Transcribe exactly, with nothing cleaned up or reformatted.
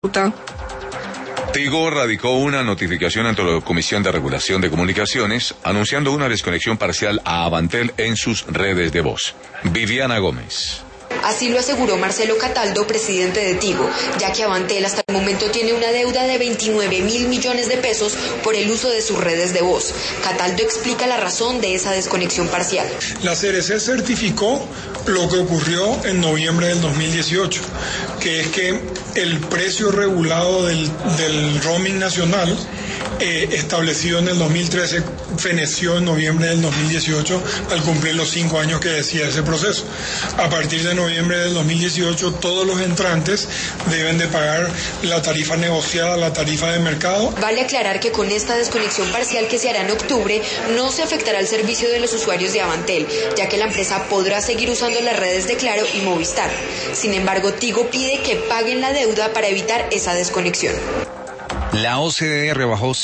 Tigo radicó una notificación ante la Comisión de Regulación de Comunicaciones anunciando una desconexión parcial a Avantel en sus redes de voz. Viviana Gómez. Así lo aseguró Marcelo Cataldo, presidente de Tigo, ya que Avantel hasta el momento tiene una deuda de veintinueve mil millones de pesos por el uso de sus redes de voz. Cataldo explica la razón de esa desconexión parcial. La C R C certificó lo que ocurrió en noviembre del dos mil dieciocho, que es que el precio regulado del, del roaming nacional eh, establecido en el dos mil trece feneció en noviembre del dos mil dieciocho al cumplir los cinco años que decía ese proceso. A partir de noviembre del dos mil dieciocho todos los entrantes deben de pagar la tarifa negociada, la tarifa de mercado. Vale aclarar que con esta desconexión parcial que se hará en octubre no se afectará el servicio de los usuarios de Avantel, ya que la empresa podrá seguir usando las redes de Claro y Movistar. Sin embargo, Tigo pide que paguen la deuda para evitar esa desconexión. La O C D E rebajó